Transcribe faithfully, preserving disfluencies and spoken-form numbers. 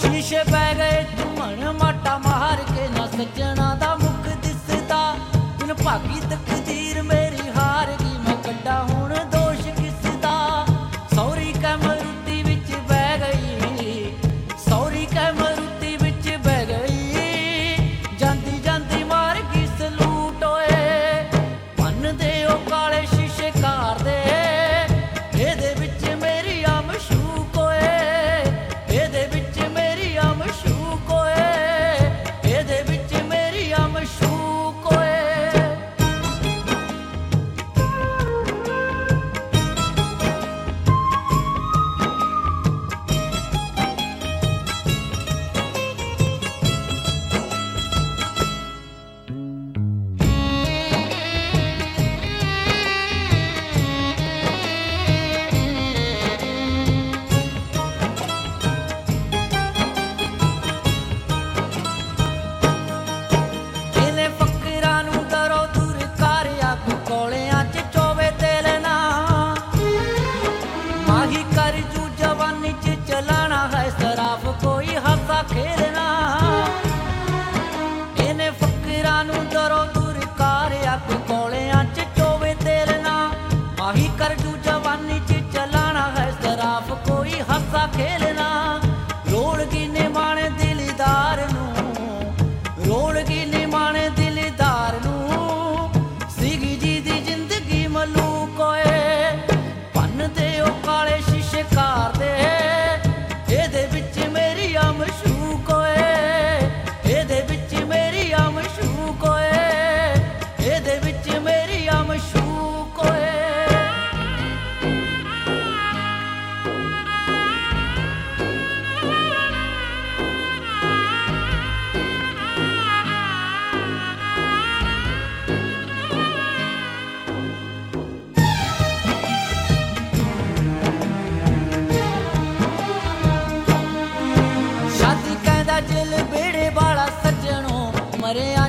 शीशे पै गए झूमन माटा मार के ना सज्जना दा मुख दिसदा बिन भागी तकदीर मेरी हार गई मैं कड्डा हुण दोष किसदा सौरी कै मरुती विच बह गई सौरी कै मरुती विच बह गई जांदी जांदी मार गई सलूट होए भन दे ओ काले शीशे कार दे एदे विच मेरी आमशूक होए एदे विच मेरी आमशूक होए एदे विच मेरी आमशूक होए। ਇਹਨੇ ਫਕਰਾਂ ਨੂੰ ਕਰੋ ਦੂਰ ਕਰ ਆਗੂ ਕੋਲਿਆਂ ਚ ਚੋਵੇ ਤੇਲ ਨਾ ਮਾਹੀ ਕਰ ਜੂ ਜਵਾਨੀ ਚ ਚਲਾਣਾ ਹੈ ਸਰਾਫ ਕੋਈ ਹਾਸਾ ਖੇਲਣਾ ਇਹਨੇ ਫਕਰਾਂ ਨੂੰ ਕਰੋ ਦੂਰ ਕਰ ਆਗੂ ਕੋਲਿਆਂ ਚ ਚੋਵੇ ਤੇਲ ਨਾ ਮਾਹੀ ਕਰ ਜੂ ਜਵਾਨੀ ਚ ਚਲਾਣਾ ਹੈ ਸਰਾਫ ਕੋਈ ਹਾਸਾ ਖੇਲਣਾ ਰੋਲਗੀ ਨੇ ਮਾਣੇ ਦਿਲਦਾਰ ਨੂੰ ਰੋਲਗੀ ਨੀ ਮਾਣੇ ਦਿਲਦਾਰ ਨੂੰ ਸੀਗੀ ਜੀ ਦੀ ਜ਼ਿੰਦਗੀ ਮਲੂਕ ਹੋਏ ਭੰਨ ਦੇ ਉਹ ਕਾਲੇ ਸ਼ੀਸ਼ੇ ਕਾਰ ਦੇ ਇਹਦੇ ਵਿੱਚ ਮੇਰੀ ਆਮਸ਼ੂਕ ਹੋਏ ਇਹਦੇ ਵਿੱਚ ਮੇਰੀ ਆਮਸ਼ੂਕ ਹੋਏ ਇਹਦੇ ਵਿੱਚ ਮੇਰੀ ਆਮਸ਼ੂਕ ਹੋਏ। शादी कहदा जिल बेड़े वाला सज्जनों मरे